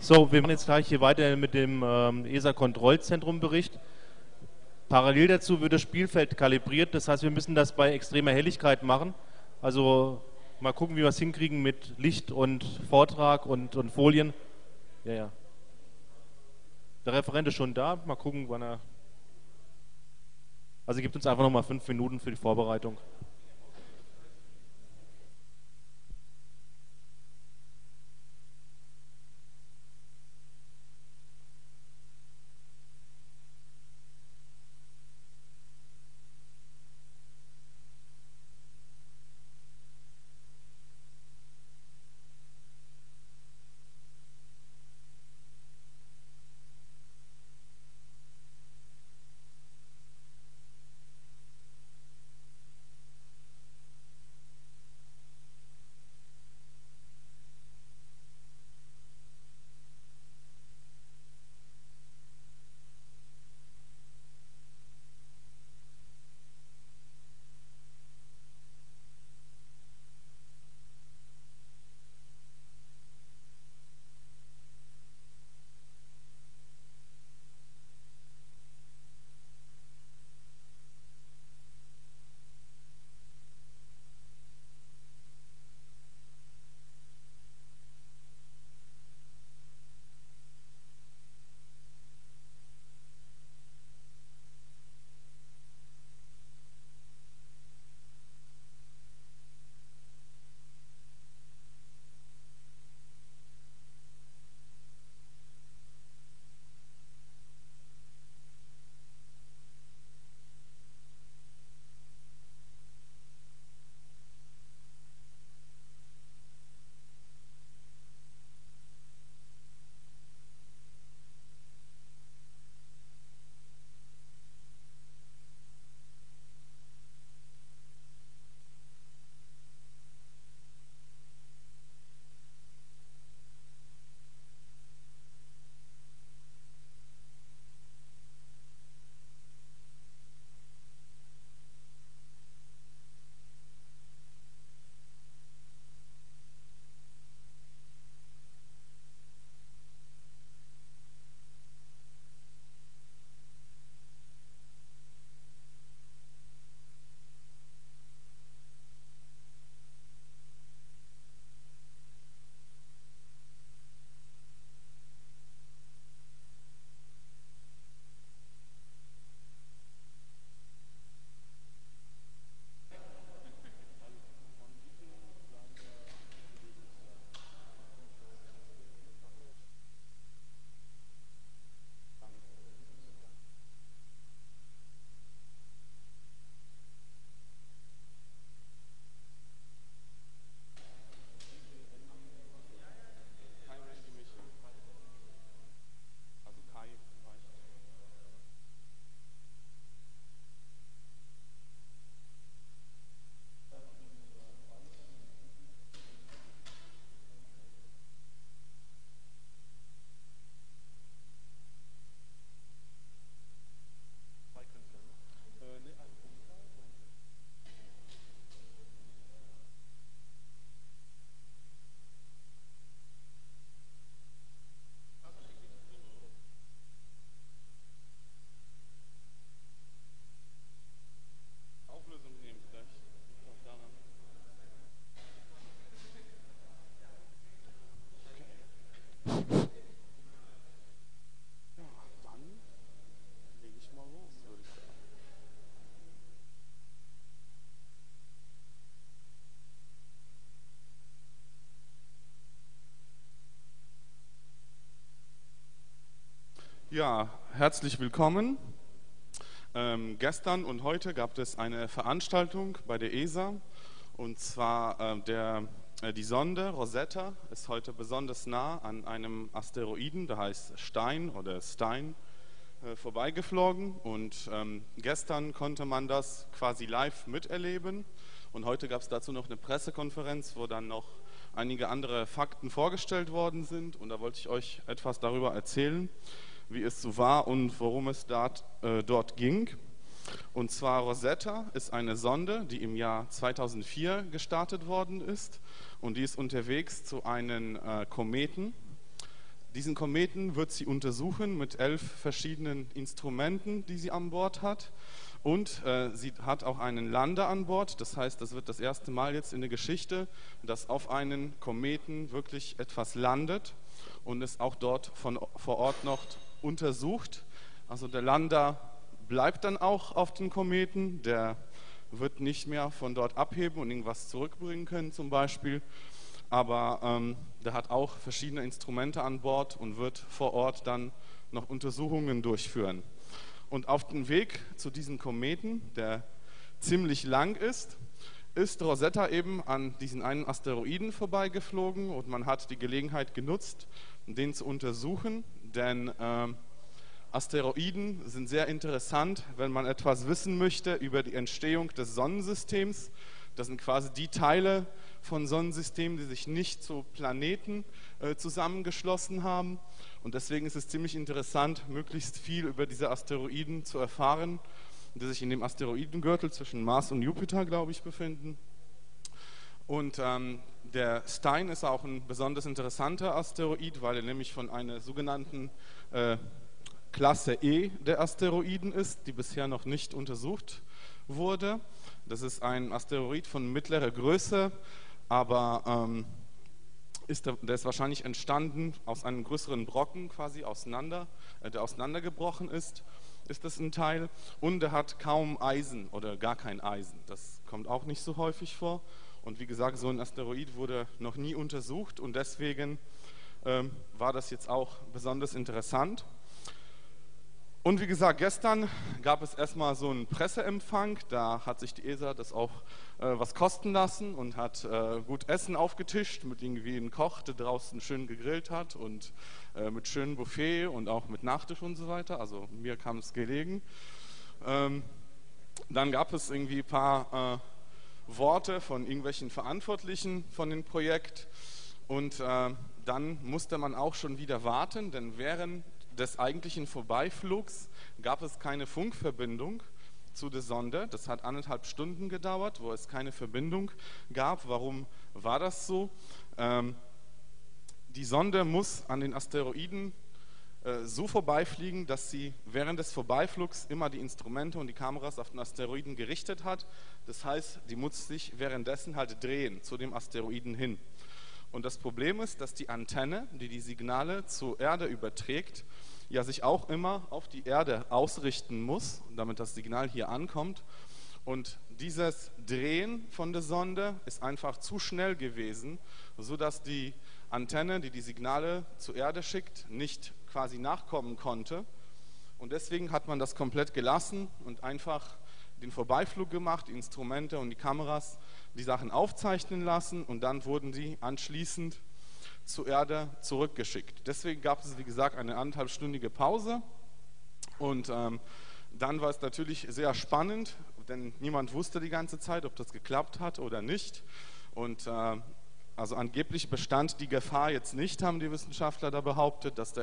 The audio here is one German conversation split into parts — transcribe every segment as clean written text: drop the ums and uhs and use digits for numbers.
So, wir machen jetzt gleich hier weiter mit dem ESA-Kontrollzentrum-Bericht. Parallel dazu wird das Spielfeld kalibriert, das heißt, wir müssen das bei extremer Helligkeit machen. Also mal gucken, wie wir es hinkriegen mit Licht und Vortrag und Folien. Ja, ja. Der Referent ist schon da, mal gucken, wann er... Also gibt uns einfach nochmal 5 Minuten für die Vorbereitung. Ja, herzlich willkommen. Gestern und heute gab es eine Veranstaltung bei der ESA, und zwar die Sonde Rosetta ist heute besonders nah an einem Asteroiden, der heißt Stein oder Stein, vorbeigeflogen, und gestern konnte man das quasi live miterleben, und heute gab es dazu noch eine Pressekonferenz, wo dann noch einige andere Fakten vorgestellt worden sind, und da wollte ich euch etwas darüber erzählen, wie es so war und worum es dort ging. Und zwar Rosetta ist eine Sonde, die im Jahr 2004 gestartet worden ist, und die ist unterwegs zu einem Kometen, Diesen Kometen wird sie untersuchen mit 11 verschiedenen Instrumenten, die sie an Bord hat. Und sie hat auch einen Lander an Bord, das heißt, das wird das erste Mal jetzt in der Geschichte, dass auf einen Kometen wirklich etwas landet und es auch dort vor Ort noch untersucht. Also der Lander bleibt dann auch auf dem Kometen, der wird nicht mehr von dort abheben und irgendwas zurückbringen können zum Beispiel, aber der hat auch verschiedene Instrumente an Bord und wird vor Ort dann noch Untersuchungen durchführen. Und auf dem Weg zu diesem Kometen, der ziemlich lang ist Rosetta eben an diesen einen Asteroiden vorbeigeflogen und man hat die Gelegenheit genutzt, den zu untersuchen, denn Asteroiden sind sehr interessant, wenn man etwas wissen möchte über die Entstehung des Sonnensystems. Das sind quasi die Teile von Sonnensystemen, die sich nicht zu Planeten zusammengeschlossen haben. Und deswegen ist es ziemlich interessant, möglichst viel über diese Asteroiden zu erfahren, die sich in dem Asteroidengürtel zwischen Mars und Jupiter, glaube ich, befinden. Und der Stein ist auch ein besonders interessanter Asteroid, weil er nämlich von einer sogenannten Klasse E der Asteroiden ist, die bisher noch nicht untersucht wurde. Das ist ein Asteroid von mittlerer Größe, aber der ist wahrscheinlich entstanden aus einem größeren Brocken, quasi der auseinandergebrochen ist das ein Teil. Und er hat kaum Eisen oder gar kein Eisen. Das kommt auch nicht so häufig vor. Und wie gesagt, so ein Asteroid wurde noch nie untersucht und deswegen war das jetzt auch besonders interessant. Und wie gesagt, gestern gab es erstmal so einen Presseempfang, da hat sich die ESA das auch was kosten lassen und hat gut Essen aufgetischt mit irgendwie einem Koch, der draußen schön gegrillt hat und mit schönem Buffet und auch mit Nachtisch und so weiter, also mir kam es gelegen. Dann gab es irgendwie ein paar Worte von irgendwelchen Verantwortlichen von dem Projekt und dann musste man auch schon wieder warten, denn während des eigentlichen Vorbeiflugs gab es keine Funkverbindung zu der Sonde. Das hat 1,5 Stunden gedauert, wo es keine Verbindung gab. Warum war das so? Die Sonde muss an den Asteroiden so vorbeifliegen, dass sie während des Vorbeiflugs immer die Instrumente und die Kameras auf den Asteroiden gerichtet hat. Das heißt, die muss sich währenddessen halt drehen zu dem Asteroiden hin. Und das Problem ist, dass die Antenne, die die Signale zur Erde überträgt, ja sich auch immer auf die Erde ausrichten muss, damit das Signal hier ankommt. Und dieses Drehen von der Sonde ist einfach zu schnell gewesen, sodass die Antenne, die die Signale zur Erde schickt, nicht quasi nachkommen konnte. Und deswegen hat man das komplett gelassen und einfach den Vorbeiflug gemacht, die Instrumente und die Kameras, die Sachen aufzeichnen lassen und dann wurden die anschließend zur Erde zurückgeschickt. Deswegen gab es, wie gesagt, eine 1,5-stündige Pause und dann war es natürlich sehr spannend, denn niemand wusste die ganze Zeit, ob das geklappt hat oder nicht. Und also angeblich bestand die Gefahr jetzt nicht, haben die Wissenschaftler da behauptet, dass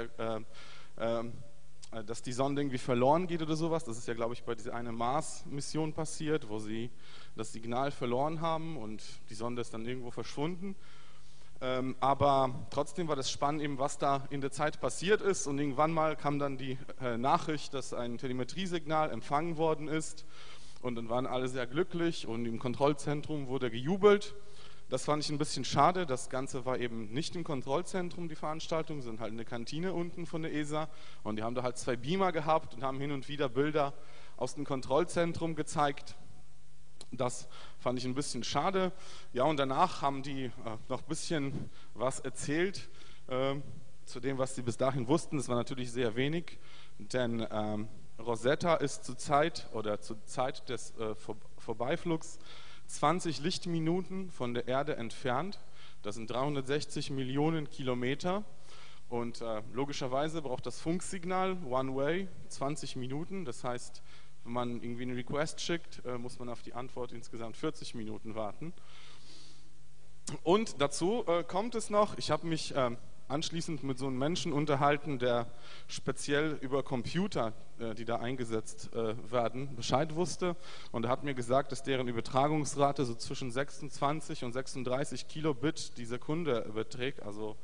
die Sonde irgendwie verloren geht oder sowas. Das ist ja, glaube ich, bei dieser einen Mars-Mission passiert, wo sie das Signal verloren haben und die Sonde ist dann irgendwo verschwunden. Aber trotzdem war das spannend, eben, was da in der Zeit passiert ist. Und irgendwann mal kam dann die Nachricht, dass ein Telemetriesignal empfangen worden ist. Und dann waren alle sehr glücklich und im Kontrollzentrum wurde gejubelt. Das fand ich ein bisschen schade. Das Ganze war eben nicht im Kontrollzentrum, die Veranstaltung, sondern halt in der Kantine unten von der ESA. Und die haben da halt 2 Beamer gehabt und haben hin und wieder Bilder aus dem Kontrollzentrum gezeigt. Das fand ich ein bisschen schade. Ja, und danach haben die noch ein bisschen was erzählt zu dem, was sie bis dahin wussten. Das war natürlich sehr wenig, denn Rosetta ist zur Zeit des Vorbeiflugs 20 Lichtminuten von der Erde entfernt. Das sind 360 Millionen Kilometer. Und logischerweise braucht das Funksignal One-Way 20 Minuten. Das heißt, wenn man irgendwie einen Request schickt, muss man auf die Antwort insgesamt 40 Minuten warten. Und dazu kommt es noch, ich habe mich anschließend mit so einem Menschen unterhalten, der speziell über Computer, die da eingesetzt werden, Bescheid wusste. Und er hat mir gesagt, dass deren Übertragungsrate so zwischen 26 und 36 Kilobit die Sekunde überträgt, also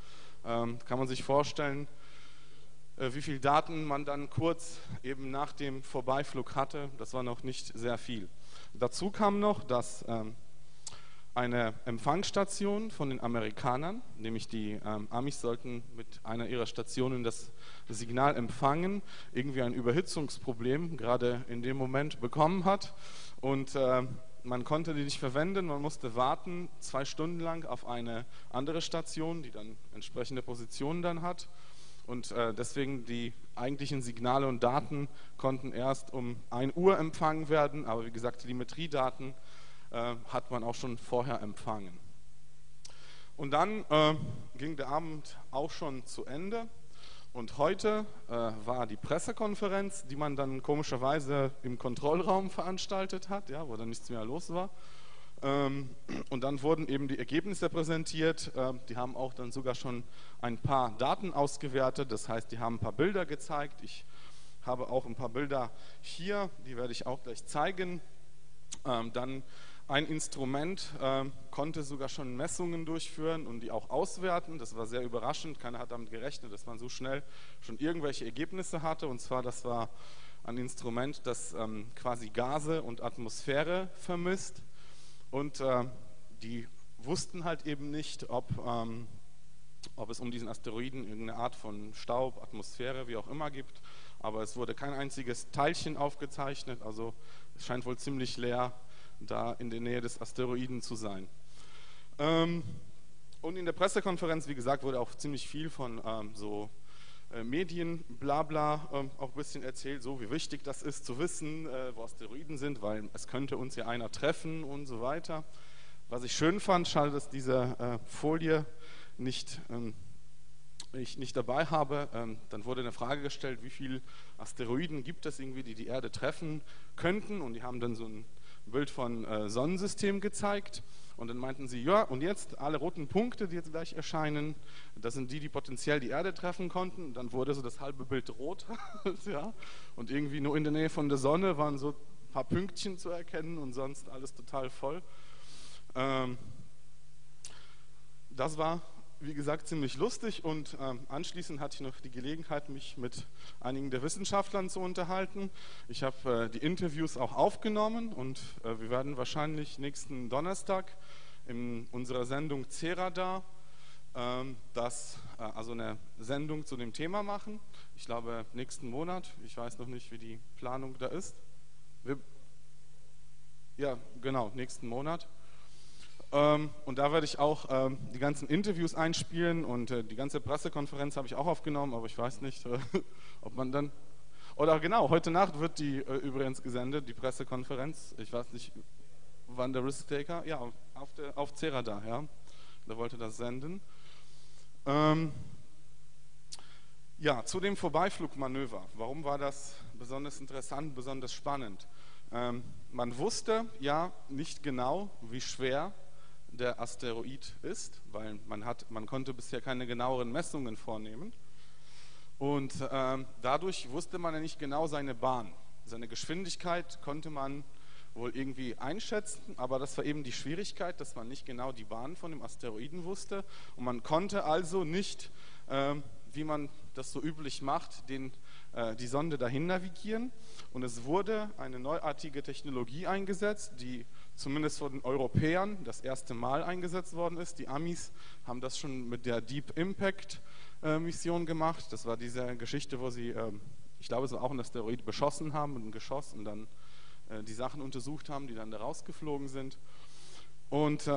kann man sich vorstellen, wie viel Daten man dann kurz eben nach dem Vorbeiflug hatte. Das war noch nicht sehr viel. Dazu kam noch, dass eine Empfangsstation von den Amerikanern, nämlich die Amis sollten mit einer ihrer Stationen das Signal empfangen, irgendwie ein Überhitzungsproblem gerade in dem Moment bekommen hat und man konnte die nicht verwenden, man musste warten 2 Stunden lang auf eine andere Station, die dann entsprechende Positionen dann hat. Und deswegen die eigentlichen Signale und Daten konnten erst um 1 Uhr empfangen werden, aber wie gesagt, Telemetriedaten hat man auch schon vorher empfangen. Und dann ging der Abend auch schon zu Ende und heute war die Pressekonferenz, die man dann komischerweise im Kontrollraum veranstaltet hat, ja, wo dann nichts mehr los war. Und dann wurden eben die Ergebnisse präsentiert, die haben auch dann sogar schon ein paar Daten ausgewertet, das heißt, die haben ein paar Bilder gezeigt. Ich habe auch ein paar Bilder hier, die werde ich auch gleich zeigen. Dann ein Instrument konnte sogar schon Messungen durchführen und die auch auswerten, das war sehr überraschend, keiner hat damit gerechnet, dass man so schnell schon irgendwelche Ergebnisse hatte, und zwar das war ein Instrument, das quasi Gase und Atmosphäre vermisst. Und die wussten halt eben nicht, ob es um diesen Asteroiden irgendeine Art von Staub, Atmosphäre, wie auch immer gibt. Aber es wurde kein einziges Teilchen aufgezeichnet, also es scheint wohl ziemlich leer da in der Nähe des Asteroiden zu sein. Und in der Pressekonferenz, wie gesagt, wurde auch ziemlich viel von so Medien, Blabla, auch ein bisschen erzählt, so wie wichtig das ist zu wissen, wo Asteroiden sind, weil es könnte uns ja einer treffen und so weiter. Was ich schön fand, schade, dass diese Folie ich nicht dabei habe, dann wurde eine Frage gestellt, wie viele Asteroiden gibt es irgendwie, die die Erde treffen könnten, und die haben dann so ein Bild von Sonnensystem gezeigt. Und dann meinten sie, ja, und jetzt alle roten Punkte, die jetzt gleich erscheinen, das sind die, die potenziell die Erde treffen konnten. Und dann wurde so das halbe Bild rot. Ja. Und irgendwie nur in der Nähe von der Sonne waren so ein paar Pünktchen zu erkennen und sonst alles total voll. Das war, wie gesagt, ziemlich lustig, und anschließend hatte ich noch die Gelegenheit, mich mit einigen der Wissenschaftlern zu unterhalten. Ich habe die Interviews auch aufgenommen, und wir werden wahrscheinlich nächsten Donnerstag in unserer Sendung Cerada also eine Sendung zu dem Thema machen. Ich glaube nächsten Monat, ich weiß noch nicht, wie die Planung da ist. Ja, genau, nächsten Monat. Und da werde ich auch die ganzen Interviews einspielen, und die ganze Pressekonferenz habe ich auch aufgenommen, aber ich weiß nicht, ob man dann... Oder genau, heute Nacht wird die übrigens gesendet, die Pressekonferenz. Ich weiß nicht, wann der Risk-Taker... Ja, auf Cerada, ja. Der wollte das senden. Ja, zu dem Vorbeiflugmanöver. Warum war das besonders interessant, besonders spannend? Man wusste ja nicht genau, wie schwer der Asteroid ist, weil man konnte bisher keine genaueren Messungen vornehmen, und dadurch wusste man ja nicht genau seine Bahn. Seine Geschwindigkeit konnte man wohl irgendwie einschätzen, aber das war eben die Schwierigkeit, dass man nicht genau die Bahn von dem Asteroiden wusste, und man konnte also nicht, wie man das so üblich macht, die Sonde dahin navigieren, und es wurde eine neuartige Technologie eingesetzt, die zumindest von den Europäern das erste Mal eingesetzt worden ist. Die Amis haben das schon mit der Deep Impact Mission gemacht. Das war diese Geschichte, wo sie, ich glaube, es war auch ein Asteroid, beschossen haben mit einem Geschoss und dann die Sachen untersucht haben, die dann da rausgeflogen sind. Und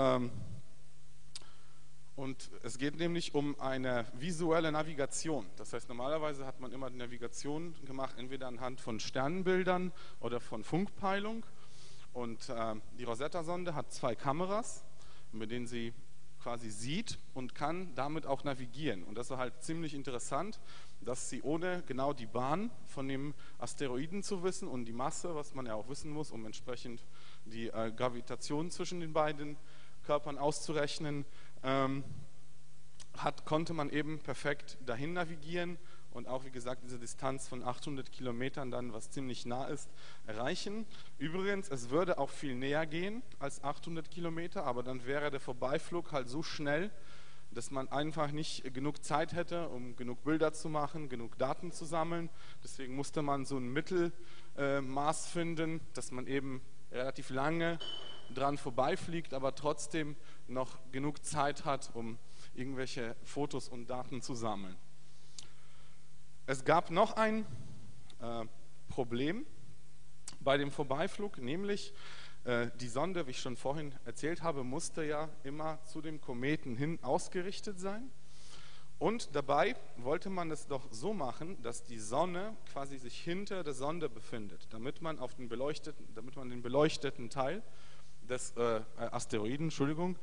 es geht nämlich um eine visuelle Navigation. Das heißt, normalerweise hat man immer die Navigation gemacht, entweder anhand von Sternbildern oder von Funkpeilung. Und die Rosetta-Sonde hat 2 Kameras, mit denen sie quasi sieht und kann damit auch navigieren. Und das war halt ziemlich interessant, dass sie ohne genau die Bahn von dem Asteroiden zu wissen und die Masse, was man ja auch wissen muss, um entsprechend die Gravitation zwischen den beiden Körpern auszurechnen, konnte man eben perfekt dahin navigieren und auch, wie gesagt, diese Distanz von 800 Kilometern dann, was ziemlich nah ist, erreichen. Übrigens, es würde auch viel näher gehen als 800 Kilometer, aber dann wäre der Vorbeiflug halt so schnell, dass man einfach nicht genug Zeit hätte, um genug Bilder zu machen, genug Daten zu sammeln. Deswegen musste man so ein Mittelmaß finden, dass man eben relativ lange dran vorbeifliegt, aber trotzdem noch genug Zeit hat, um irgendwelche Fotos und Daten zu sammeln. Es gab noch ein Problem bei dem Vorbeiflug, nämlich die Sonde, wie ich schon vorhin erzählt habe, musste ja immer zu dem Kometen hin ausgerichtet sein. Und dabei wollte man es doch so machen, dass die Sonne quasi sich hinter der Sonde befindet, damit man den beleuchteten Teil des Asteroiden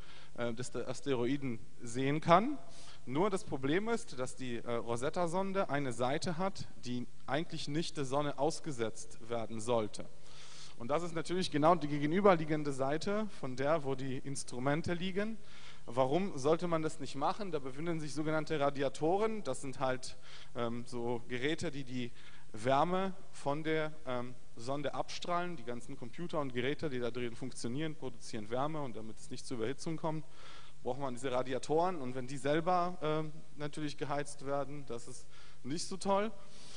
sehen kann. Nur das Problem ist, dass die Rosetta-Sonde eine Seite hat, die eigentlich nicht der Sonne ausgesetzt werden sollte. Und das ist natürlich genau die gegenüberliegende Seite von der, wo die Instrumente liegen. Warum sollte man das nicht machen? Da befinden sich sogenannte Radiatoren. Das sind halt so Geräte, die die Wärme von der Sonde abstrahlen. Die ganzen Computer und Geräte, die da drin funktionieren, produzieren Wärme, und damit es nicht zur Überhitzung kommt, braucht man diese Radiatoren. Und wenn die selber natürlich geheizt werden, das ist nicht so toll.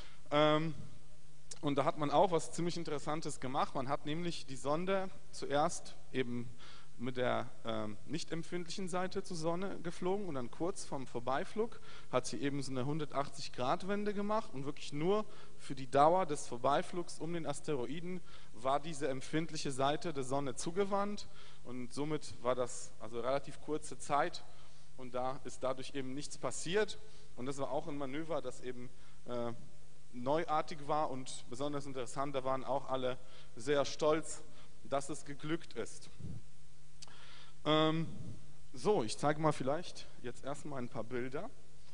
Und da hat man auch was ziemlich Interessantes gemacht. Man hat nämlich die Sonde zuerst eben mit der nicht empfindlichen Seite zur Sonne geflogen, und dann kurz vorm Vorbeiflug hat sie eben so eine 180-Grad-Wende gemacht, und wirklich nur für die Dauer des Vorbeiflugs um den Asteroiden war diese empfindliche Seite der Sonne zugewandt, und somit war das also relativ kurze Zeit, und da ist dadurch eben nichts passiert. Und das war auch ein Manöver, das eben neuartig war und besonders interessant. Da waren auch alle sehr stolz, dass es geglückt ist. So, ich zeige mal vielleicht jetzt erstmal ein paar Bilder.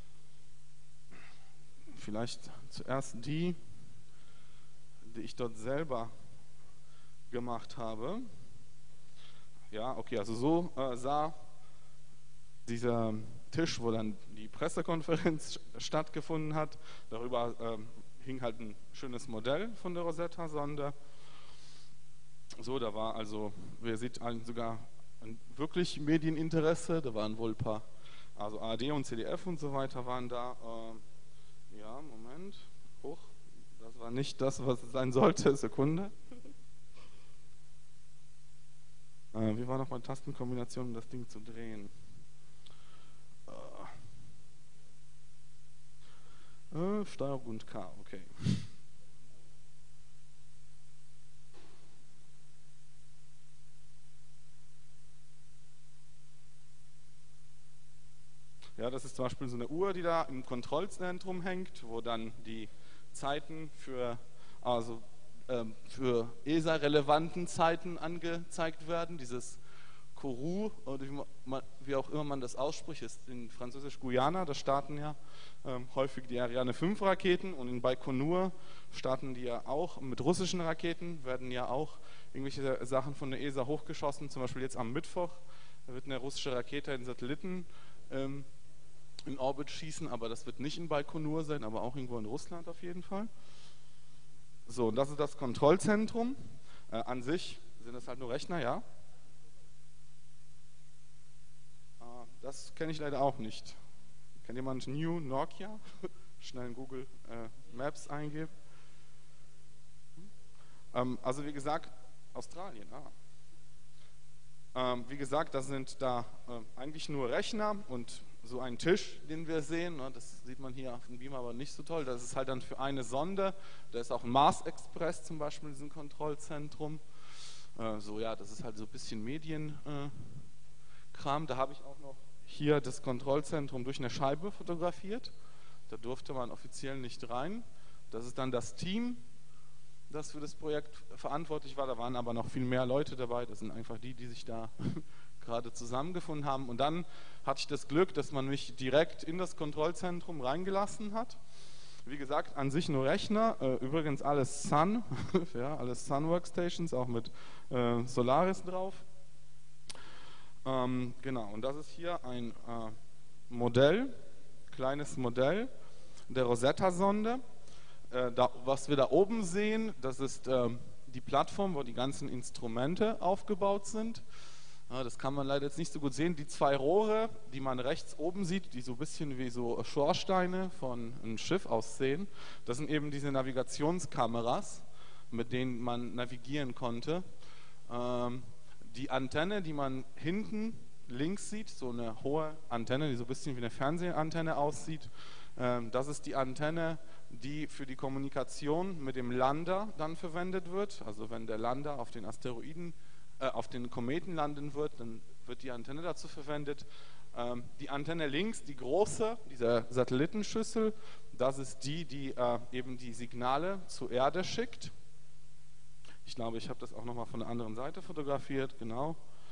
Vielleicht zuerst die ich dort selber gemacht habe. Ja, okay, also so sah dieser Tisch, wo dann die Pressekonferenz stattgefunden hat. Darüber hing halt ein schönes Modell von der Rosetta-Sonde. So, da war also, wer sieht, sogar ein wirklich Medieninteresse. Da waren wohl ein paar, also ARD und ZDF und so weiter waren da. Ja, Moment. Hoch. Das war nicht das, was es sein sollte. Sekunde. Wie war nochmal Tastenkombination, um das Ding zu drehen? Steuerung und K, okay. Ja, das ist zum Beispiel so eine Uhr, die da im Kontrollzentrum hängt, wo dann die Zeiten für ESA-relevanten Zeiten angezeigt werden. Dieses Kourou, oder wie auch immer man das ausspricht, ist in Französisch-Guyana. Da starten ja häufig die Ariane 5 Raketen, und in Baikonur starten die ja auch mit russischen Raketen, werden ja auch irgendwelche Sachen von der ESA hochgeschossen. Zum Beispiel jetzt am Mittwoch wird eine russische Rakete einen Satelliten in Orbit schießen, aber das wird nicht in Baikonur sein, aber auch irgendwo in Russland auf jeden Fall. So, und das ist das Kontrollzentrum. An sich sind das halt nur Rechner, ja. Das kenne ich leider auch nicht. Kennt jemand New Nokia? Schnell in Google Maps eingeben. Also wie gesagt, Australien. Wie gesagt, das sind da eigentlich nur Rechner und so ein Tisch, den wir sehen. Das sieht man hier auf dem Beamer aber nicht so toll. Das ist halt dann für eine Sonde. Da ist auch ein Mars Express zum Beispiel in diesem Kontrollzentrum. So, ja, das ist halt so ein bisschen Medienkram. Da habe ich auch noch hier das Kontrollzentrum durch eine Scheibe fotografiert. Da durfte man offiziell nicht rein. Das ist dann das Team, das für das Projekt verantwortlich war. Da waren aber noch viel mehr Leute dabei. Das sind einfach die sich da gerade zusammengefunden haben. Und dann hatte ich das Glück, dass man mich direkt in das Kontrollzentrum reingelassen hat. Wie gesagt, an sich nur Rechner. Übrigens alles Sun, ja, alles Sun Workstations, auch mit Solaris drauf. Genau, und das ist hier ein Modell, kleines Modell der Rosetta-Sonde. Was wir da oben sehen, das ist die Plattform, wo die ganzen Instrumente aufgebaut sind. Das kann man leider jetzt nicht so gut sehen. Die zwei Rohre, die man rechts oben sieht, die so ein bisschen wie so Schornsteine von einem Schiff aussehen, das sind eben diese Navigationskameras, mit denen man navigieren konnte. Die Antenne, die man hinten links sieht, so eine hohe Antenne, die so ein bisschen wie eine Fernsehantenne aussieht, das ist die Antenne, die für die Kommunikation mit dem Lander dann verwendet wird. Also wenn der Lander auf den Asteroiden, auf den Kometen landen wird, dann wird die Antenne dazu verwendet. Die Antenne links, die große, diese Satellitenschüssel, das ist die, die eben die Signale zur Erde schickt. Ich glaube, ich habe das auch nochmal von der anderen Seite fotografiert, genau.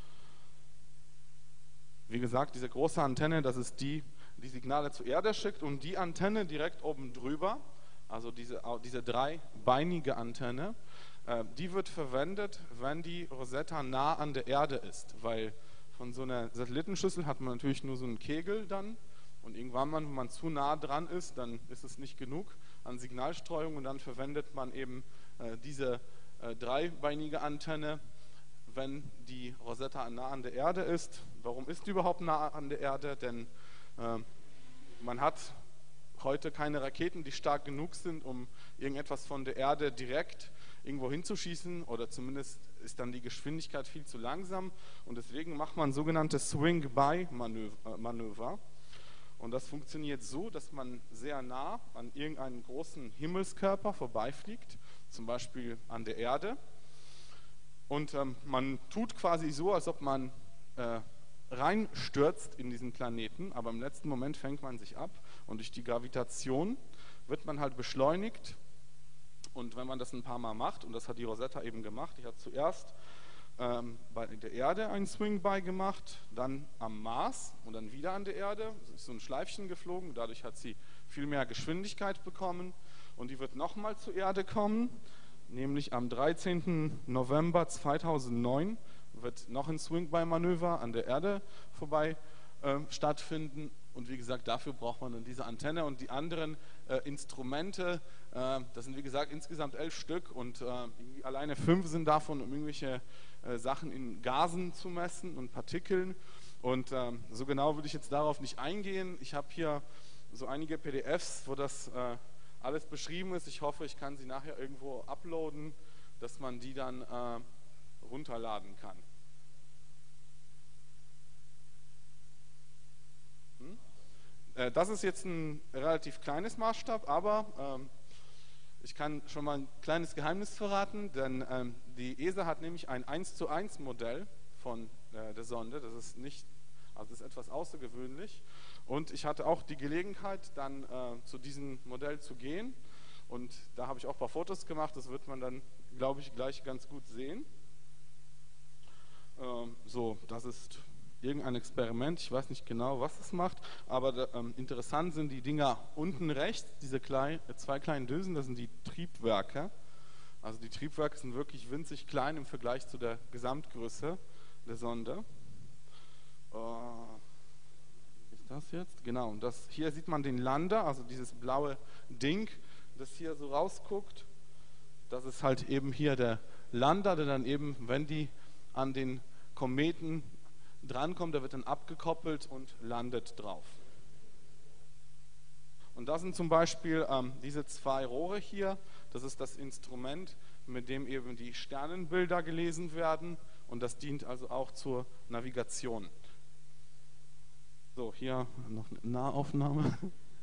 Wie gesagt, diese große Antenne, das ist die, die Signale zur Erde schickt, und die Antenne direkt oben drüber, also diese dreibeinige Antenne, die wird verwendet, wenn die Rosetta nah an der Erde ist, weil von so einer Satellitenschüssel hat man natürlich nur so einen Kegel dann, und irgendwann, wenn man zu nah dran ist, dann ist es nicht genug an Signalstreuung, und dann verwendet man eben diese dreibeinige Antenne, wenn die Rosetta nah an der Erde ist. Warum ist die überhaupt nah an der Erde? Denn man hat heute keine Raketen, die stark genug sind, um irgendetwas von der Erde direkt irgendwo hinzuschießen, oder zumindest ist dann die Geschwindigkeit viel zu langsam, und deswegen macht man sogenannte Swing-by-Manöver. Und das funktioniert so, dass man sehr nah an irgendeinen großen Himmelskörper vorbeifliegt, zum Beispiel an der Erde, und man tut quasi so, als ob man reinstürzt in diesen Planeten, aber im letzten Moment fängt man sich ab, und durch die Gravitation wird man halt beschleunigt. Und wenn man das ein paar Mal macht, und das hat die Rosetta eben gemacht, die hat zuerst bei der Erde einen Swing-by gemacht, dann am Mars und dann wieder an der Erde, ist so ein Schleifchen geflogen, dadurch hat sie viel mehr Geschwindigkeit bekommen, und die wird nochmal zur Erde kommen, nämlich am 13. November 2009 wird noch ein Swing-by-Manöver an der Erde vorbei stattfinden. Und wie gesagt, dafür braucht man dann diese Antenne, und die anderen Instrumente, das sind wie gesagt insgesamt 11 Stück, und alleine 5 sind davon, um irgendwelche Sachen in Gasen zu messen und Partikeln. Und so genau würde ich jetzt darauf nicht eingehen. Ich habe hier so einige PDFs, wo das alles beschrieben ist. Ich hoffe, ich kann sie nachher irgendwo uploaden, dass man die dann runterladen kann. Das ist jetzt ein relativ kleines Maßstab, aber ich kann schon mal ein kleines Geheimnis verraten, denn die ESA hat nämlich ein 1:1 Modell von der Sonde. Das ist nicht, also das ist etwas außergewöhnlich, und ich hatte auch die Gelegenheit, dann zu diesem Modell zu gehen, und da habe ich auch ein paar Fotos gemacht. Das wird man dann, glaube ich, gleich ganz gut sehen. So, das ist irgendein Experiment, ich weiß nicht genau, was es macht, aber interessant sind die Dinger unten rechts, diese zwei kleinen Düsen, das sind die Triebwerke. Also die Triebwerke sind wirklich winzig klein im Vergleich zu der Gesamtgröße der Sonde. Ist das jetzt? Genau, und hier sieht man den Lander, also dieses blaue Ding, das hier so rausguckt. Das ist halt eben hier der Lander, der dann eben, wenn die an den Kometen drankommt, der wird dann abgekoppelt und landet drauf. Und das sind zum Beispiel diese zwei Rohre hier. Das ist das Instrument, mit dem eben die Sternenbilder gelesen werden, und das dient also auch zur Navigation. So, hier noch eine Nahaufnahme.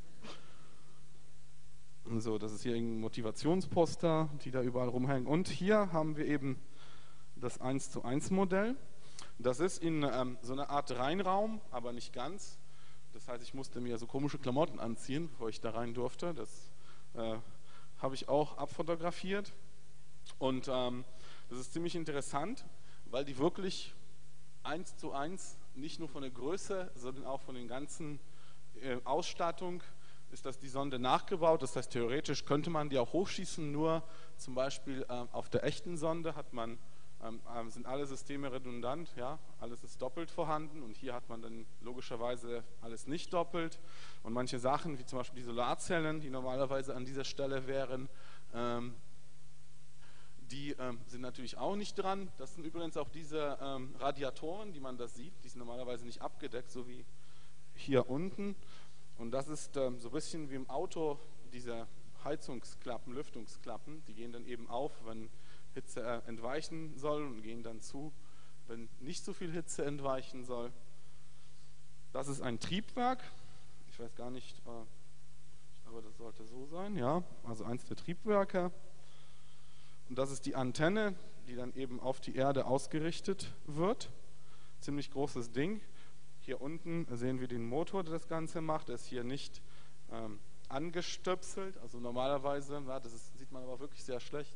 So, das ist hier ein Motivationsposter, die da überall rumhängen. Und hier haben wir eben das 1:1 Modell. Das ist in so einer Art Reinraum, aber nicht ganz. Das heißt, ich musste mir so komische Klamotten anziehen, bevor ich da rein durfte. Das habe ich auch abfotografiert. Und das ist ziemlich interessant, weil die wirklich 1:1, nicht nur von der Größe, sondern auch von den ganzen Ausstattung, ist das die Sonde nachgebaut. Das heißt, theoretisch könnte man die auch hochschießen, nur zum Beispiel auf der echten Sonde sind alle Systeme redundant, ja, alles ist doppelt vorhanden, und hier hat man dann logischerweise alles nicht doppelt, und manche Sachen, wie zum Beispiel die Solarzellen, die normalerweise an dieser Stelle wären, Die sind natürlich auch nicht dran. Das sind übrigens auch diese Radiatoren, die man da sieht. Die sind normalerweise nicht abgedeckt, so wie hier unten. Und das ist so ein bisschen wie im Auto, diese Heizungsklappen, Lüftungsklappen. Die gehen dann eben auf, wenn Hitze entweichen soll, und gehen dann zu, wenn nicht so viel Hitze entweichen soll. Das ist ein Triebwerk. Ich weiß gar nicht, ich glaube, das sollte so sein. Ja, also eins der Triebwerke. Und das ist die Antenne, die dann eben auf die Erde ausgerichtet wird. Ziemlich großes Ding. Hier unten sehen wir den Motor, der das Ganze macht. Der ist hier nicht angestöpselt. Also normalerweise, ja, sieht man aber wirklich sehr schlecht.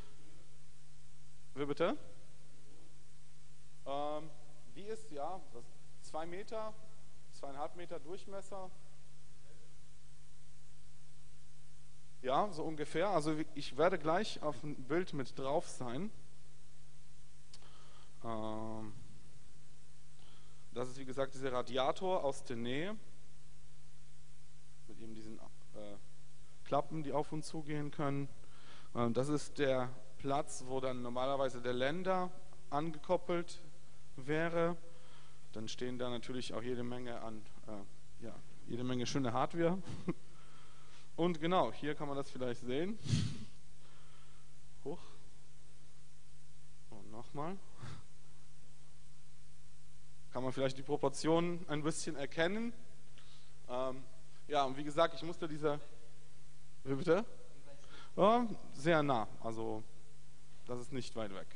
Wie bitte? Die ist, ja, 2 Meter, 2,5 Meter Durchmesser. Ja, so ungefähr. Also ich werde gleich auf dem Bild mit drauf sein. Das ist wie gesagt dieser Radiator aus der Nähe. Mit eben diesen Klappen, die auf und zu gehen können. Das ist der Platz, wo dann normalerweise der Länder angekoppelt wäre. Dann stehen da natürlich auch jede Menge jede Menge schöne Hardware. Und genau, hier kann man das vielleicht sehen. Hoch. Und nochmal. Kann man vielleicht die Proportionen ein bisschen erkennen. Ja, und wie gesagt, ich musste Wie bitte? Ja, sehr nah, also das ist nicht weit weg.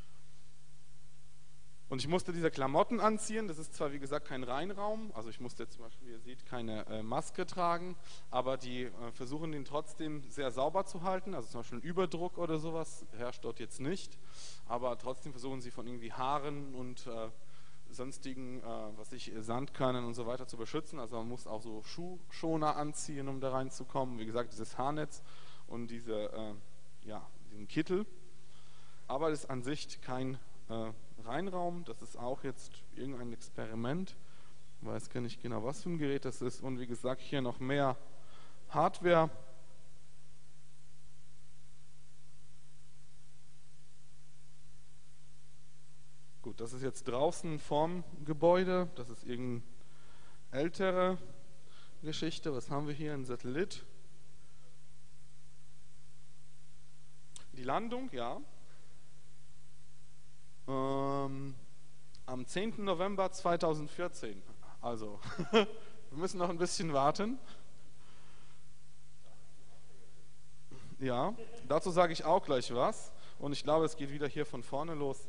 Und ich musste diese Klamotten anziehen, das ist zwar wie gesagt kein Reinraum, also ich musste jetzt zum Beispiel, wie ihr seht, keine Maske tragen, aber die versuchen den trotzdem sehr sauber zu halten, also zum Beispiel ein Überdruck oder sowas herrscht dort jetzt nicht, aber trotzdem versuchen sie von irgendwie Haaren und sonstigen, Sandkörnern und so weiter zu beschützen, also man muss auch so Schuhschoner anziehen, um da reinzukommen, wie gesagt, dieses Haarnetz und diesen Kittel, aber das ist an sich kein Reinraum, das ist auch jetzt irgendein Experiment, ich weiß gar nicht genau, was für ein Gerät das ist, und wie gesagt, hier noch mehr Hardware. Gut, das ist jetzt draußen vorm Gebäude, das ist irgendeine ältere Geschichte. Was haben wir hier? Ein Satellit. Die Landung, ja. Am 10. November 2014. Also, wir müssen noch ein bisschen warten. Ja, dazu sage ich auch gleich was. Und ich glaube, es geht wieder hier von vorne los.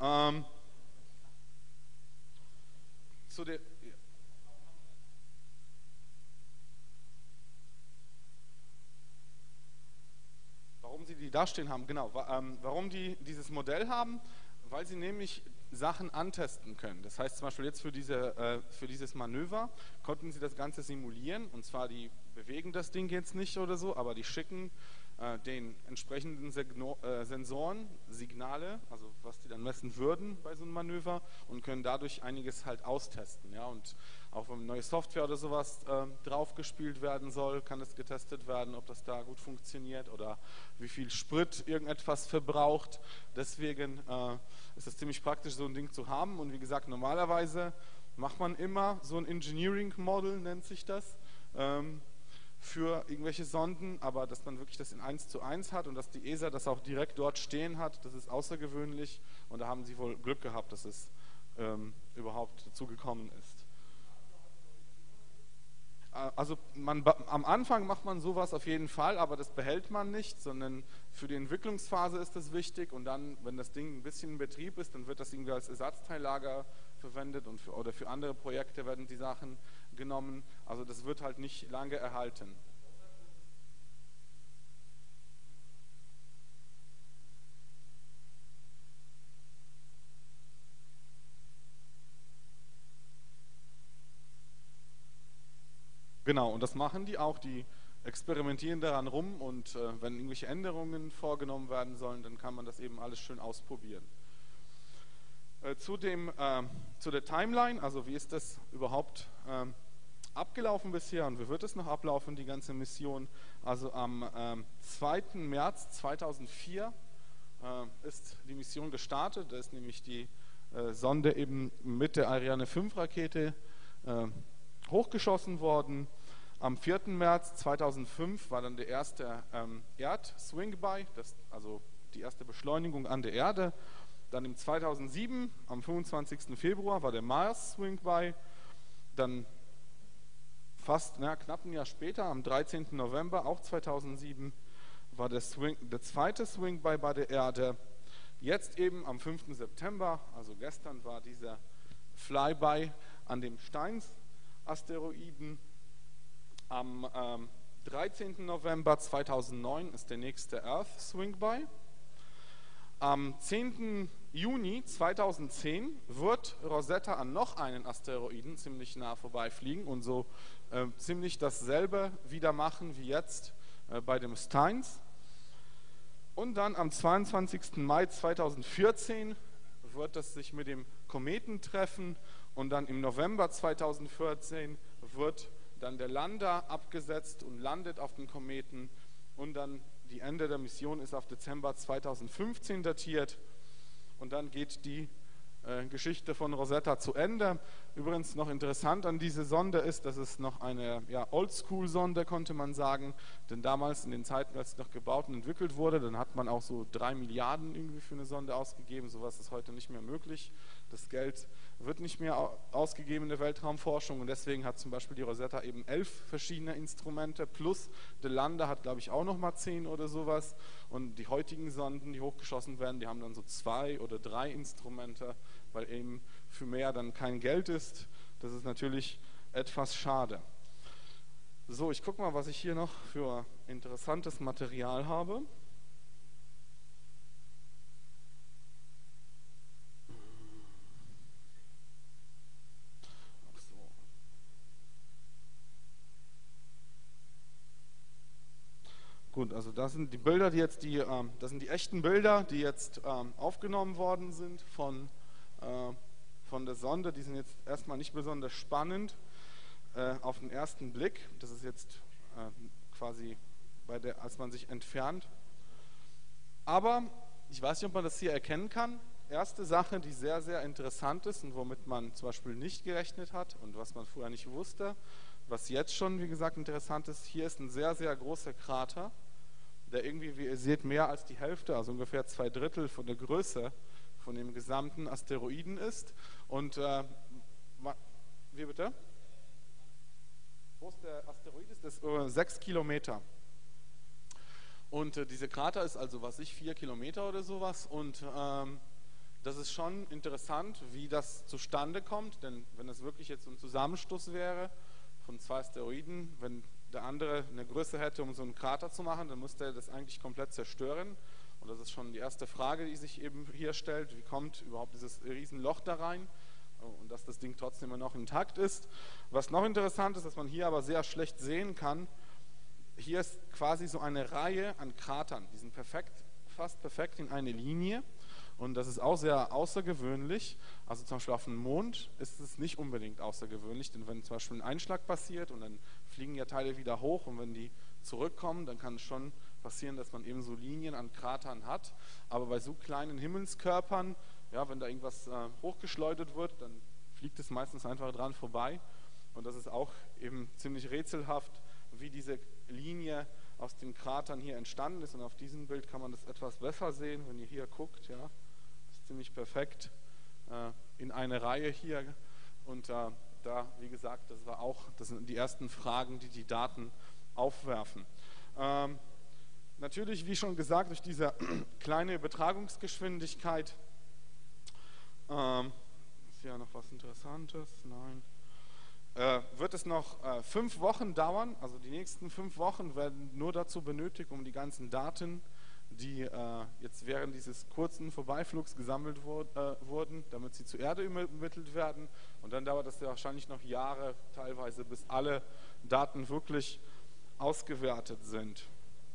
Warum sie die da stehen haben, genau. Warum die dieses Modell haben? Weil sie nämlich Sachen antesten können. Das heißt zum Beispiel jetzt für dieses Manöver konnten sie das Ganze simulieren, und zwar die bewegen das Ding jetzt nicht oder so, aber die schicken den entsprechenden Sensoren Signale, also was die dann messen würden bei so einem Manöver, und können dadurch einiges halt austesten. Ja? Und auch wenn neue Software oder sowas draufgespielt werden soll, kann es getestet werden, ob das da gut funktioniert oder wie viel Sprit irgendetwas verbraucht. Deswegen ist es ziemlich praktisch, so ein Ding zu haben. Und wie gesagt, normalerweise macht man immer so ein Engineering Model, nennt sich das, für irgendwelche Sonden, aber dass man wirklich das in 1:1 hat und dass die ESA das auch direkt dort stehen hat, das ist außergewöhnlich, und da haben sie wohl Glück gehabt, dass es überhaupt dazu gekommen ist. Also am Anfang macht man sowas auf jeden Fall, aber das behält man nicht, sondern für die Entwicklungsphase ist das wichtig, und dann, wenn das Ding ein bisschen in Betrieb ist, dann wird das irgendwie als Ersatzteillager verwendet, und oder für andere Projekte werden die Sachen genommen. Also das wird halt nicht lange erhalten. Genau, und das machen die auch, die experimentieren daran rum, und wenn irgendwelche Änderungen vorgenommen werden sollen, dann kann man das eben alles schön ausprobieren. Zu der Timeline, also wie ist das überhaupt abgelaufen bisher und wie wird es noch ablaufen, die ganze Mission? Also am 2. März 2004 ist die Mission gestartet. Da ist nämlich die Sonde eben mit der Ariane 5 Rakete hochgeschossen worden. Am 4. März 2005 war dann der erste Erd-Swing-By, also die erste Beschleunigung an der Erde. Dann im 2007, am 25. Februar, war der Mars-Swing-By. Dann knapp ein Jahr später, am 13. November, auch 2007, war der zweite Swing-By bei der Erde. Jetzt eben am 5. September, also gestern, war dieser Flyby an dem Steins-Asteroiden. Am 13. November 2009 ist der nächste Earth Swing-By. Am 10. Juni 2010 wird Rosetta an noch einen Asteroiden ziemlich nah vorbeifliegen und so ziemlich dasselbe wieder machen wie jetzt bei dem Steins. Und dann am 22. Mai 2014 wird es sich mit dem Kometen treffen und dann im November 2014 wird dann der Lander abgesetzt und landet auf dem Kometen und dann die Ende der Mission ist auf Dezember 2015 datiert und dann geht die Geschichte von Rosetta zu Ende. Übrigens noch interessant an diese Sonde ist, dass es noch eine Oldschool-Sonde, konnte man sagen, denn damals in den Zeiten, als sie noch gebaut und entwickelt wurde, dann hat man auch so 3 Milliarden irgendwie für eine Sonde ausgegeben, sowas ist heute nicht mehr möglich. Das Geld wird nicht mehr ausgegeben in der Weltraumforschung und deswegen hat zum Beispiel die Rosetta eben 11 verschiedene Instrumente plus der Lander hat, glaube ich, auch nochmal 10 oder sowas und die heutigen Sonden, die hochgeschossen werden, die haben dann so 2 oder 3 Instrumente, weil eben für mehr dann kein Geld ist. Das ist natürlich etwas schade. So, ich gucke mal, was ich hier noch für interessantes Material habe. Gut, also das sind die Bilder, das sind die echten Bilder, die jetzt aufgenommen worden sind von der Sonde. Die sind jetzt erstmal nicht besonders spannend auf den ersten Blick. Das ist jetzt quasi als man sich entfernt. Aber ich weiß nicht, ob man das hier erkennen kann. Erste Sache, die sehr, sehr interessant ist und womit man zum Beispiel nicht gerechnet hat und was man vorher nicht wusste, was jetzt schon, wie gesagt, interessant ist, hier ist ein sehr, sehr großer Krater, der irgendwie, wie ihr seht, mehr als die Hälfte, also ungefähr 2/3 von der Größe von dem gesamten Asteroiden ist. Und wie bitte? Wo groß der Asteroid ist? Das ist 6 Kilometer. Und dieser Krater ist also, 4 Kilometer oder sowas. Und das ist schon interessant, wie das zustande kommt. Denn wenn es wirklich jetzt so ein Zusammenstoß wäre von 2 Asteroiden, wenn der andere eine Größe hätte, um so einen Krater zu machen, dann müsste er das eigentlich komplett zerstören. Und das ist schon die erste Frage, die sich eben hier stellt. Wie kommt überhaupt dieses Riesenloch da rein? Und dass das Ding trotzdem immer noch intakt ist. Was noch interessant ist, dass man hier aber sehr schlecht sehen kann, hier ist quasi so eine Reihe an Kratern. Die sind fast perfekt in eine Linie. Und das ist auch sehr außergewöhnlich. Also zum Beispiel auf dem Mond ist es nicht unbedingt außergewöhnlich, denn wenn zum Beispiel ein Einschlag passiert und dann fliegen ja Teile wieder hoch und wenn die zurückkommen, dann kann es schon passieren, dass man eben so Linien an Kratern hat. Aber bei so kleinen Himmelskörpern, ja, wenn da irgendwas hochgeschleudert wird, dann fliegt es meistens einfach dran vorbei. Und das ist auch eben ziemlich rätselhaft, wie diese Linie aus den Kratern hier entstanden ist. Und auf diesem Bild kann man das etwas besser sehen, wenn ihr hier guckt. Ja, das ist ziemlich perfekt in eine Reihe hier. Und da, wie gesagt, das sind die ersten Fragen, die die Daten aufwerfen. Natürlich, wie schon gesagt, durch diese kleine Übertragungsgeschwindigkeit ist hier noch was Interessantes? Nein. Wird es noch 5 Wochen dauern, also die nächsten 5 Wochen werden nur dazu benötigt, um die ganzen Daten, die jetzt während dieses kurzen Vorbeiflugs gesammelt wurden, damit sie zur Erde übermittelt werden. Und dann dauert es ja wahrscheinlich noch Jahre, teilweise bis alle Daten wirklich ausgewertet sind.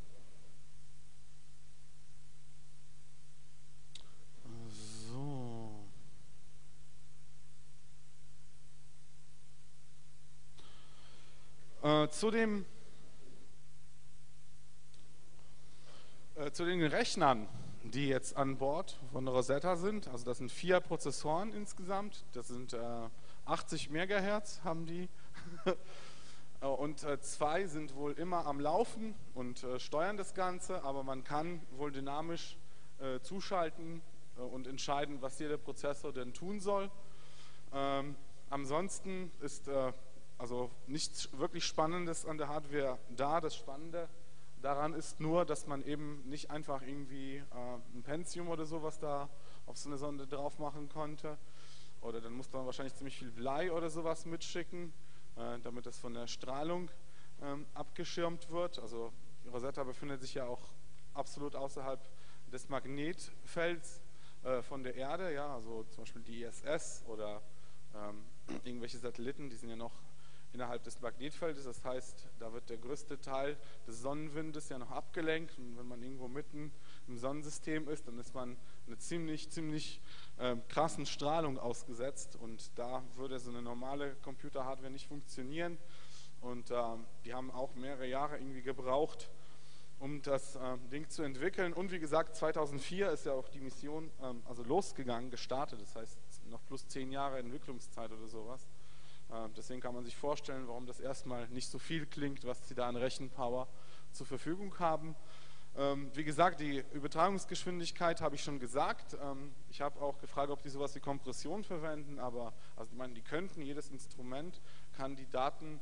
Zu den Rechnern, die jetzt an Bord von Rosetta sind. Also das sind 4 Prozessoren insgesamt. Das sind 80 Megahertz haben die. Und 2 sind wohl immer am Laufen und steuern das Ganze, aber man kann wohl dynamisch zuschalten und entscheiden, was jeder Prozessor denn tun soll. Ansonsten ist also nichts wirklich Spannendes an der Hardware da. Das Spannende daran ist nur, dass man eben nicht einfach irgendwie ein Pentium oder sowas da auf so eine Sonde drauf machen konnte. Oder dann musste man wahrscheinlich ziemlich viel Blei oder sowas mitschicken, damit das von der Strahlung abgeschirmt wird. Also Rosetta befindet sich ja auch absolut außerhalb des Magnetfelds von der Erde. Ja, also zum Beispiel die ISS oder irgendwelche Satelliten, die sind ja noch innerhalb des Magnetfeldes, das heißt, da wird der größte Teil des Sonnenwindes ja noch abgelenkt und wenn man irgendwo mitten im Sonnensystem ist, dann ist man einer ziemlich krassen Strahlung ausgesetzt und da würde so eine normale Computerhardware nicht funktionieren und die haben auch mehrere Jahre irgendwie gebraucht, um das Ding zu entwickeln und wie gesagt, 2004 ist ja auch die Mission also losgegangen, gestartet, das heißt noch plus 10 Jahre Entwicklungszeit oder sowas. Deswegen kann man sich vorstellen, warum das erstmal nicht so viel klingt, was sie da an Rechenpower zur Verfügung haben. Wie gesagt, die Übertragungsgeschwindigkeit habe ich schon gesagt. Ich habe auch gefragt, ob die sowas wie Kompression verwenden, aber also ich meine, die könnten, jedes Instrument kann die Daten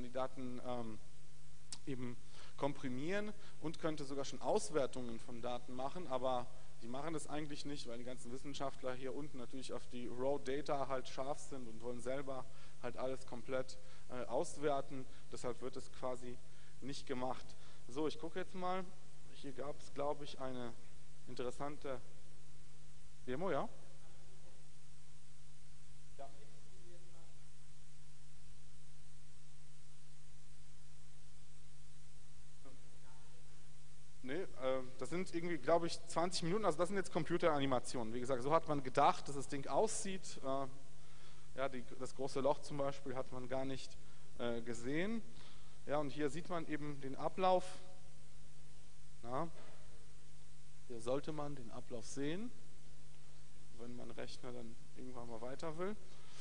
eben komprimieren und könnte sogar schon Auswertungen von Daten machen, aber die machen das eigentlich nicht, weil die ganzen Wissenschaftler hier unten natürlich auf die Raw Data halt scharf sind und wollen selber halt alles komplett auswerten. Deshalb wird es quasi nicht gemacht. So, ich gucke jetzt mal. Hier gab es, glaube ich, eine interessante Demo, ja? Ja. Nee, das sind irgendwie, glaube ich, 20 Minuten. Also das sind jetzt Computeranimationen. Wie gesagt, so hat man gedacht, dass das Ding aussieht. Ja, das große Loch zum Beispiel hat man gar nicht gesehen. Ja, und hier sieht man eben den Ablauf. Na, hier sollte man den Ablauf sehen, wenn mein Rechner dann irgendwann mal weiter will.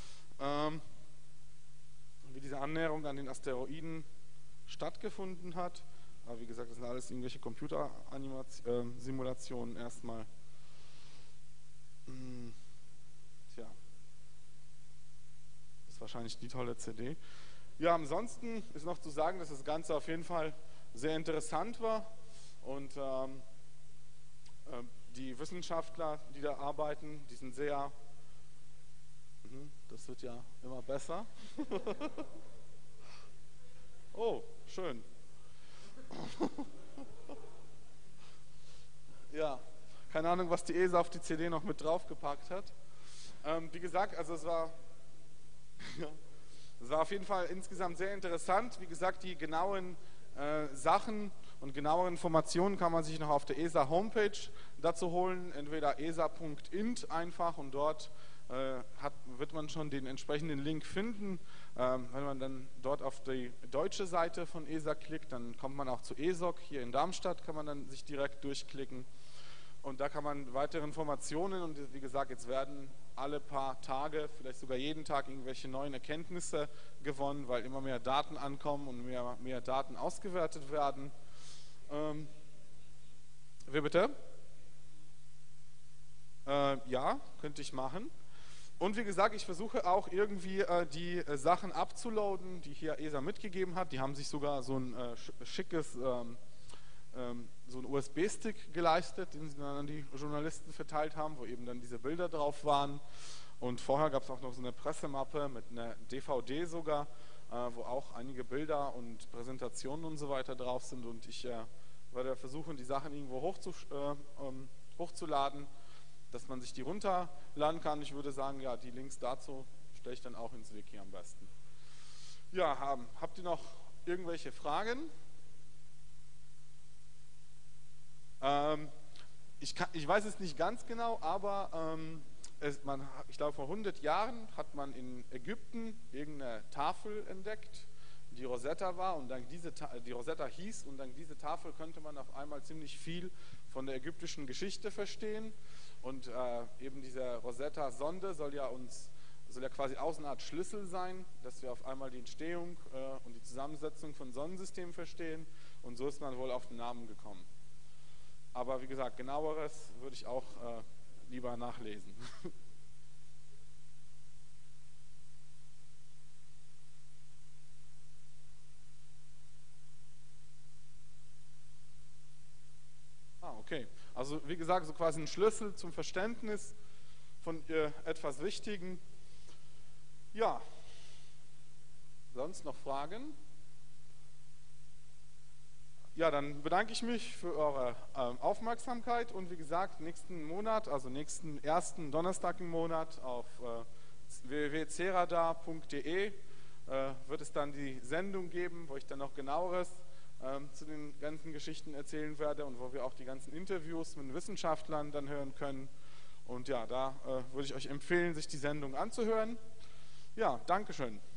Wie diese Annäherung an den Asteroiden stattgefunden hat. Aber wie gesagt, das sind alles irgendwelche Computersimulationen erstmal. Tja. Das ist wahrscheinlich die tolle CD. Ja, ansonsten ist noch zu sagen, dass das Ganze auf jeden Fall sehr interessant war und die Wissenschaftler, die da arbeiten, die sind sehr, das wird ja immer besser. Oh, schön. Ja, keine Ahnung, was die ESA auf die CD noch mit draufgepackt hat. Wie gesagt, also es war auf jeden Fall insgesamt sehr interessant. Wie gesagt, die genauen Sachen und genauere Informationen kann man sich noch auf der ESA Homepage dazu holen. Entweder esa.int einfach und dort wird man schon den entsprechenden Link finden. Wenn man dann dort auf die deutsche Seite von ESA klickt, dann kommt man auch zu ESOC. Hier in Darmstadt kann man dann sich direkt durchklicken. Und da kann man weitere Informationen und wie gesagt, jetzt werden alle paar Tage, vielleicht sogar jeden Tag irgendwelche neuen Erkenntnisse gewonnen, weil immer mehr Daten ankommen und mehr Daten ausgewertet werden. Wie bitte? Ja, könnte ich machen. Und wie gesagt, ich versuche auch irgendwie die Sachen abzuladen, die hier ESA mitgegeben hat. Die haben sich sogar so ein schickes so einen USB-Stick geleistet, den sie dann an die Journalisten verteilt haben, wo eben dann diese Bilder drauf waren. Und vorher gab es auch noch so eine Pressemappe mit einer DVD sogar, wo auch einige Bilder und Präsentationen und so weiter drauf sind. Und ich werde versuchen, die Sachen irgendwo hochzuladen, dass man sich die runterladen kann. Ich würde sagen, ja, die Links dazu stelle ich dann auch ins Wiki am besten. Ja, habt ihr noch irgendwelche Fragen? Ich weiß es nicht ganz genau, aber ich glaube vor 100 Jahren hat man in Ägypten irgendeine Tafel entdeckt, die Rosetta war und dank die Rosetta hieß, und dank dieser Tafel könnte man auf einmal ziemlich viel von der ägyptischen Geschichte verstehen. Und eben diese Rosetta-Sonde soll ja quasi auch so eine Art Schlüssel sein, dass wir auf einmal die Entstehung und die Zusammensetzung von Sonnensystemen verstehen, und so ist man wohl auf den Namen gekommen. Aber wie gesagt, genaueres würde ich auch lieber nachlesen. Okay. Also wie gesagt, so quasi ein Schlüssel zum Verständnis von etwas Wichtigen. Ja, sonst noch Fragen? Ja, dann bedanke ich mich für eure Aufmerksamkeit, und wie gesagt, nächsten Monat, also nächsten ersten Donnerstag im Monat auf www.cerada.de wird es dann die Sendung geben, wo ich dann noch genaueres zu den ganzen Geschichten erzählen werde und wo wir auch die ganzen Interviews mit Wissenschaftlern dann hören können. Und ja, da würde ich euch empfehlen, sich die Sendung anzuhören. Ja, Dankeschön.